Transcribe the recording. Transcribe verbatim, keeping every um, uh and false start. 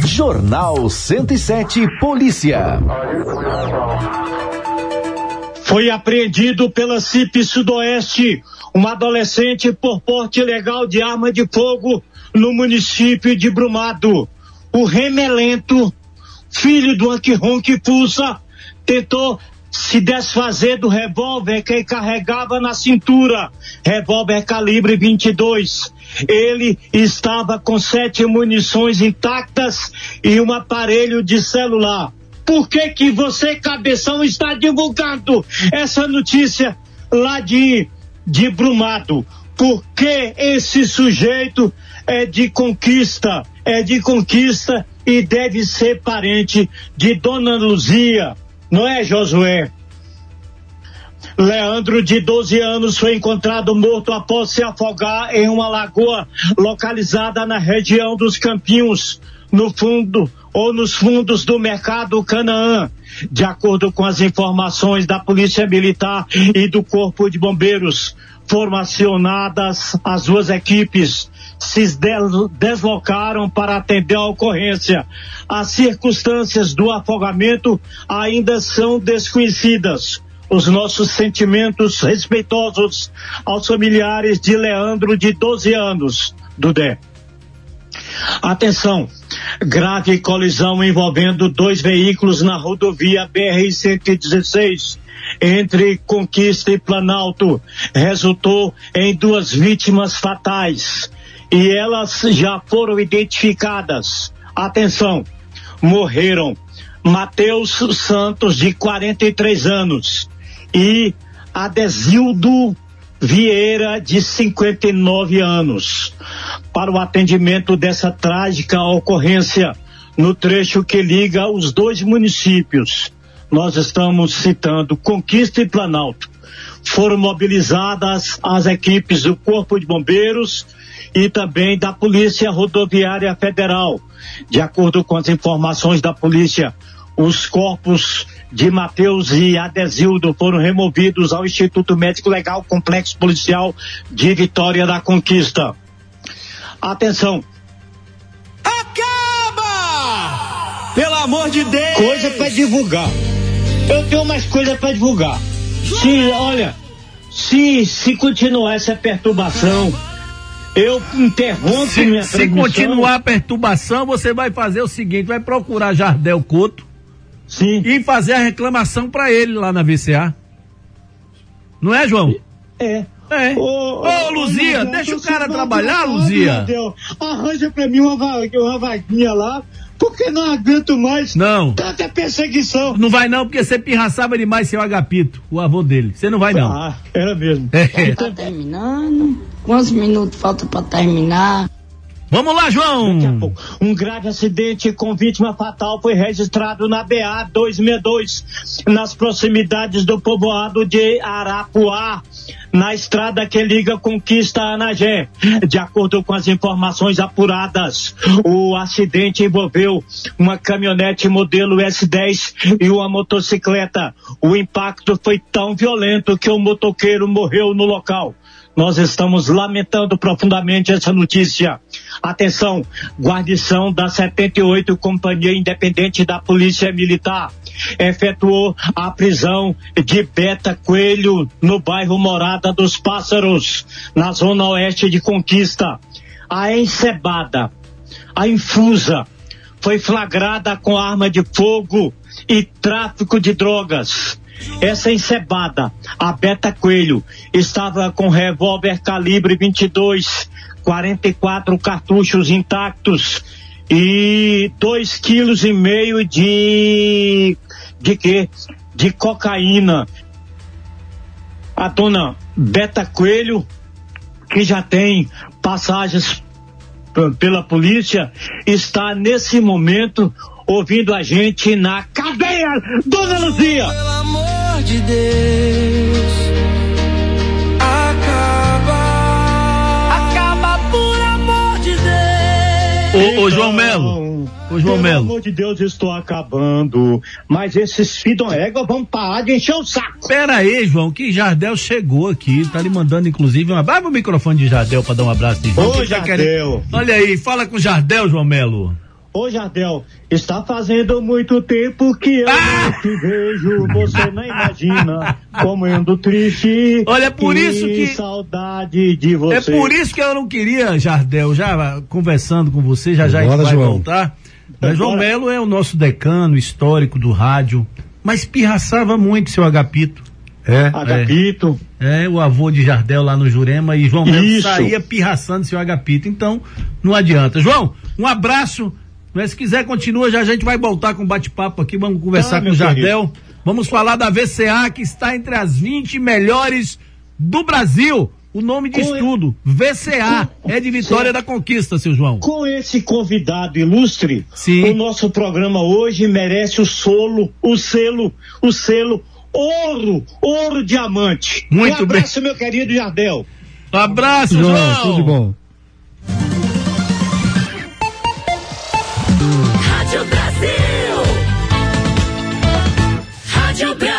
Jornal cento e sete Polícia. Foi apreendido pela C I P Sudoeste um adolescente por porte ilegal de arma de fogo no município de Brumado. O remelento, filho do Anquirron que pulsa, tentou se desfazer do revólver que carregava na cintura, revólver calibre vinte e dois. Ele estava com sete munições intactas e um aparelho de celular. Por que que você, cabeção, está divulgando essa notícia lá de, de Brumado? Porque esse sujeito é de Conquista, é de Conquista e deve ser parente de Dona Luzia, não é, Josué? Leandro, de doze anos, foi encontrado morto após se afogar em uma lagoa localizada na região dos Campinhos, no fundo ou nos fundos do mercado Canaã. De acordo com as informações da Polícia Militar e do Corpo de Bombeiros, foram acionadas as duas equipes, se deslocaram para atender a ocorrência. As circunstâncias do afogamento ainda são desconhecidas. Os nossos sentimentos respeitosos aos familiares de Leandro, de doze anos, Dudé. Atenção, grave colisão envolvendo dois veículos na rodovia B R cento e dezesseis, entre Conquista e Planalto, resultou em duas vítimas fatais e elas já foram identificadas. Atenção, morreram Matheus Santos, de quarenta e três anos, e Adesildo Vieira, de cinquenta e nove anos, para o atendimento dessa trágica ocorrência no trecho que liga os dois municípios. Nós estamos citando Conquista e Planalto. Foram mobilizadas as equipes do Corpo de Bombeiros e também da Polícia Rodoviária Federal. De acordo com as informações da polícia, os corpos de Matheus e Adesildo foram removidos ao Instituto Médico Legal Complexo Policial de Vitória da Conquista. Atenção. Acaba! Pelo amor de Deus! Coisa para divulgar. Eu tenho mais coisa para divulgar. Se, olha, se, se continuar essa perturbação, eu interrompo se, minha se transmissão. Se continuar a perturbação, você vai fazer o seguinte, vai procurar Jardel Couto. Sim. E fazer a reclamação pra ele lá na V C A. Não é, João? É. É. Ô, ô, Luzia, Deus, deixa o cara trabalhar, Luzia. Arranja pra mim uma, uma vaguinha lá, porque não aguento mais não. tanta perseguição. Não vai não, porque você pirraçava demais seu Agapito, o avô dele. Você não vai não. Ah, era mesmo. É. Tá terminando? Quantos minutos falta pra terminar? Vamos lá, João! Daqui a pouco. Um grave acidente com vítima fatal foi registrado na B A duzentos e sessenta e dois, nas proximidades do povoado de Arapuá, na estrada que liga Conquista a Anagé. De acordo com as informações apuradas, o acidente envolveu uma caminhonete modelo S dez e uma motocicleta. O impacto foi tão violento que o motoqueiro morreu no local. Nós estamos lamentando profundamente essa notícia. Atenção, guarnição da setenta e oito Companhia Independente da Polícia Militar efetuou a prisão de Beta Coelho no bairro Morada dos Pássaros, na zona oeste de Conquista. A encebada, a infusa, foi flagrada com arma de fogo e tráfico de drogas. Essa encebada, a Beta Coelho, estava com revólver calibre vinte e dois, quarenta e quatro cartuchos intactos e dois quilos e meio de de quê? De cocaína. A dona Beta Coelho, que já tem passagens p- pela polícia, está nesse momento ouvindo a gente na cadeia, Dona Luzia. Pelo amor de Deus, acaba, acaba por amor de Deus. Ô, ô João Melo, ô João Pelo Melo. amor de Deus, estou acabando. Mas esses filhos da égua vão parar de encher o saco. Pera aí, João, que Jardel chegou aqui, tá lhe mandando inclusive uma... Vai pro microfone de Jardel pra dar um abraço de João. Ô, Jardel. Olha aí, fala com Jardel, João Melo. Ô Jardel, está fazendo muito tempo que eu ah! não te vejo, você não imagina como eu ando triste. Olha, é por isso que... saudade de você. É por isso que eu não queria, Jardel, já conversando com você, já já a gente vai João. voltar. Mas João Melo é o nosso decano histórico do rádio, mas pirraçava muito seu Agapito. É, Agapito. É, é, o avô de Jardel lá no Jurema, e João Melo saía pirraçando seu Agapito, então não adianta. João, um abraço. Mas se quiser, continua, já a gente vai voltar com bate-papo aqui, vamos conversar ah, com o Jardel. Querido. Vamos falar da V C A, que está entre as vinte melhores do Brasil. O nome diz com tudo, V C A, com... é de Vitória Sim. da Conquista, seu João. Com esse convidado ilustre, Sim. o nosso programa hoje merece o solo, o selo, o selo ouro, ouro diamante. Muito um abraço, bem. meu querido Jardel. Um abraço, João. João. Tudo de bom. Rádio Brasil. Rádio Brasil.